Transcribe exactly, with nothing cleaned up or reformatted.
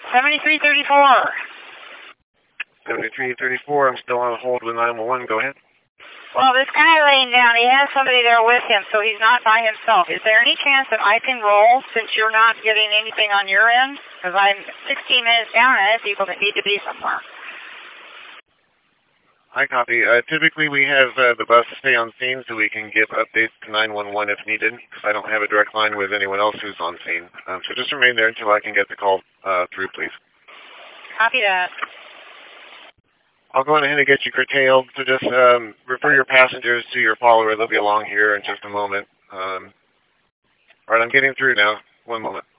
seventy-three thirty-four. seventy-three thirty-four, I'm still on hold with nine one one. Go ahead. Well, this guy laying down, he has somebody there with him, so he's not by himself. Is there any chance that I can roll since you're not getting anything on your end? Because I'm sixteen minutes down and I have people that need to be somewhere. Hi, copy. Uh, typically, we have uh, the bus stay on scene so we can give updates to nine one one if needed, because I don't have a direct line with anyone else who's on scene. Um, so just remain there until I can get the call uh, through, please. Copy that. I'll go ahead and get you curtailed, so just um, refer your passengers to your follower. They'll be along here in just a moment. Um, all right, I'm getting through now. One moment.